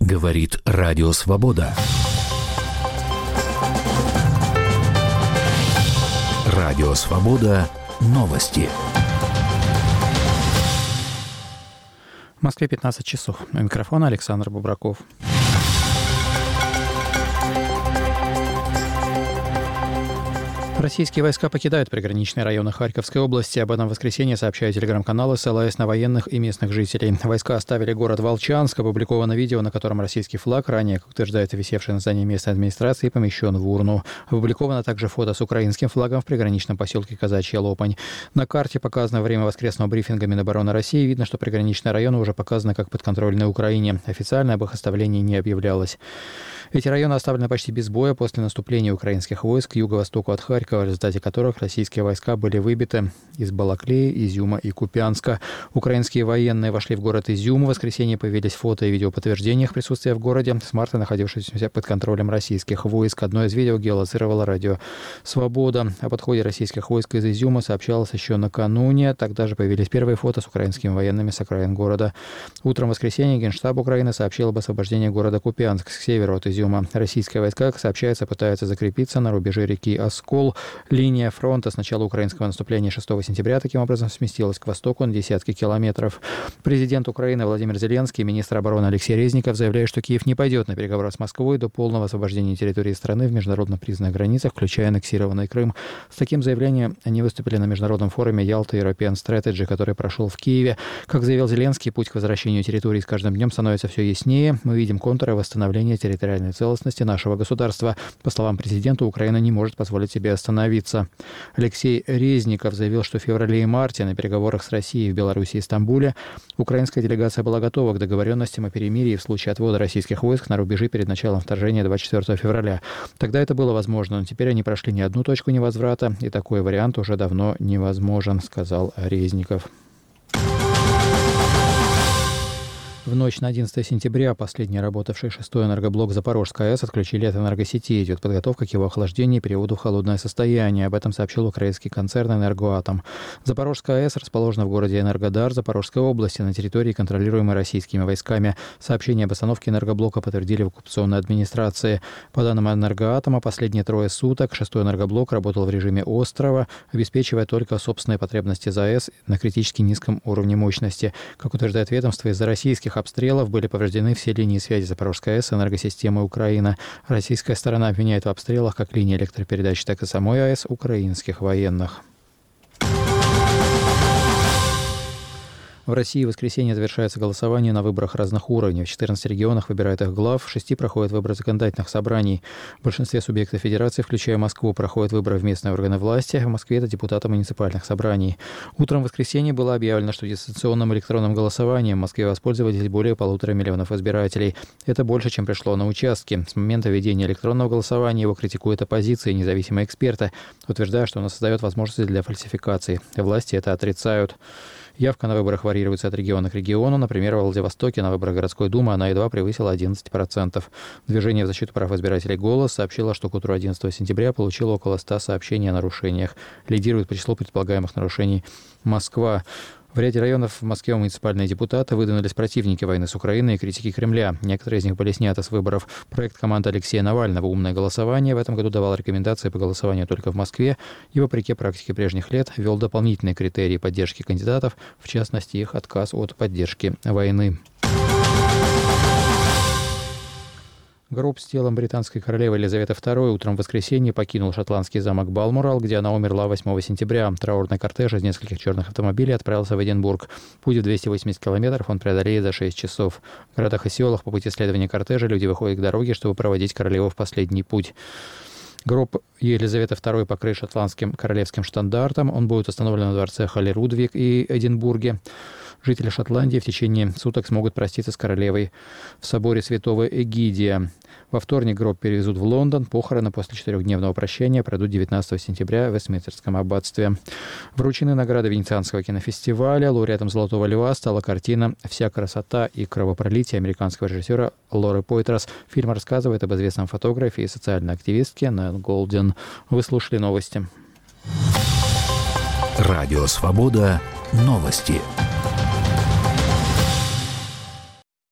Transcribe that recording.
Говорит Радио Свобода. Радио Свобода. Новости. В Москве 15 часов. У микрофона Александр Бубраков. Российские войска покидают приграничные районы Харьковской области. Об этом в воскресенье сообщают телеграм-каналы, ссылаясь на военных и местных жителей. Войска оставили город Волчанск. Опубликовано видео, на котором российский флаг, ранее, как утверждает висевший на здании местной администрации, помещен в урну. Опубликовано также фото с украинским флагом в приграничном поселке Казачья Лопань. На карте, показанной во время воскресного брифинга Минобороны России, видно, что приграничные районы уже показаны как подконтрольные Украине. Официально об их оставлении не объявлялось. Эти районы оставлены почти без боя после наступления украинских войск к юго-востоку от Харькова, в результате которых российские войска были выбиты из Балаклеи, Изюма и Купянска. Украинские военные вошли в город Изюм. В воскресенье появились фото и видео подтверждения их присутствия в городе, с марта находившегося под контролем российских войск. Одно из видео геолоцировало Радио Свобода. О подходе российских войск из Изюма сообщалось еще накануне. Тогда же появились первые фото с украинскими военными с окраин города. Утром в воскресенье Генштаб Украины сообщил об освобождении города Купянск к северу от Изюма. Российские войска, как сообщается, пытаются закрепиться на рубеже реки Оскол. Линия фронта с начала украинского наступления 6 сентября таким образом сместилась к востоку на десятки километров. Президент Украины Владимир Зеленский и министр обороны Алексей Резников заявляют, что Киев не пойдет на переговоры с Москвой до полного освобождения территории страны в международно признанных границах, включая аннексированный Крым. С таким заявлением они выступили на международном форуме Ялта European Strategy, который прошел в Киеве. Как заявил Зеленский, путь к возвращению территории с каждым днем становится все яснее. Мы видим контуры восстановления территориальной целостности нашего государства. По словам президента, Украина не может позволить себе остановиться. Алексей Резников заявил, что в феврале и марте на переговорах с Россией в Беларуси и Стамбуле украинская делегация была готова к договоренностям о перемирии в случае отвода российских войск на рубежи перед началом вторжения 24 февраля. Тогда это было возможно, но теперь они прошли ни одну точку невозврата, и такой вариант уже давно невозможен, сказал Резников. В ночь на 11 сентября последний работавший 6-й энергоблок Запорожской АЭС отключили от энергосети. Идет подготовка к его охлаждению и переводу в холодное состояние. Об этом сообщил украинский концерн «Энергоатом». Запорожская АЭС расположена в городе Энергодар Запорожской области на территории, контролируемой российскими войсками. Сообщение об остановке энергоблока подтвердили в оккупационной администрации. По данным «Энергоатома», последние 3 суток 6-й энергоблок работал в режиме острова, обеспечивая только собственные потребности ЗАЭС на критически низком уровне мощности. Как утверждает ведомство, из-за российских обстрелов были повреждены все линии связи Запорожской АЭС и энергосистемы Украины. Российская сторона обвиняет в обстрелах как линии электропередач, так и самой АЭС украинских военных. В России в воскресенье завершается голосование на выборах разных уровней. В 14 регионах выбирают их глав, в 6 проходят выборы законодательных собраний. В большинстве субъектов федерации, включая Москву, проходят выборы в местные органы власти, а в Москве это депутаты муниципальных собраний. Утром в воскресенье было объявлено, что дистанционным электронным голосованием в Москве воспользовались более 1,5 миллиона избирателей. Это больше, чем пришло на участки. С момента введения электронного голосования его критикуют оппозиция и независимые эксперты, утверждая, что оно создает возможности для фальсификаций. Власти это отрицают. Явка на выборах варьируется от региона к региону. Например, в Владивостоке на выборах городской думы она едва превысила 11%. Движение в защиту прав избирателей «Голос» сообщило, что к утру 11 сентября получило около 100 сообщений о нарушениях. Лидирует по числу предполагаемых нарушений Москва. В ряде районов в Москве муниципальные депутаты выдвинулись противники войны с Украиной и критики Кремля. Некоторые из них были сняты с выборов. Проект команды Алексея Навального «Умное голосование» в этом году давал рекомендации по голосованию только в Москве и, вопреки практике прежних лет, ввел дополнительные критерии поддержки кандидатов, в частности, их отказ от поддержки войны. Гроб с телом британской королевы Елизаветы II утром в воскресенье покинул шотландский замок Балморал, где она умерла 8 сентября. Траурный кортеж из нескольких черных автомобилей отправился в Эдинбург. Путь в 280 километров он преодолеет за 6 часов. В городах и селах по пути следования кортежа люди выходят к дороге, чтобы проводить королеву в последний путь. Гроб Елизаветы II покрыт шотландским королевским штандартом. Он будет установлен в дворце Холли-Рудвик и Эдинбурге. Жители Шотландии в течение суток смогут проститься с королевой в соборе святого Эгидия. Во вторник гроб перевезут в Лондон. Похороны после 4-дневного прощания пройдут 19 сентября в Вестминстерском аббатстве. Вручены награды Венецианского кинофестиваля. Лауреатом «Золотого льва» стала картина «Вся красота и кровопролитие» американского режиссера Лоры Пойтрас. Фильм рассказывает об известном фотографе и социальной активистке Нэн Голден. Вы слушали новости. Радио «Свобода». Новости.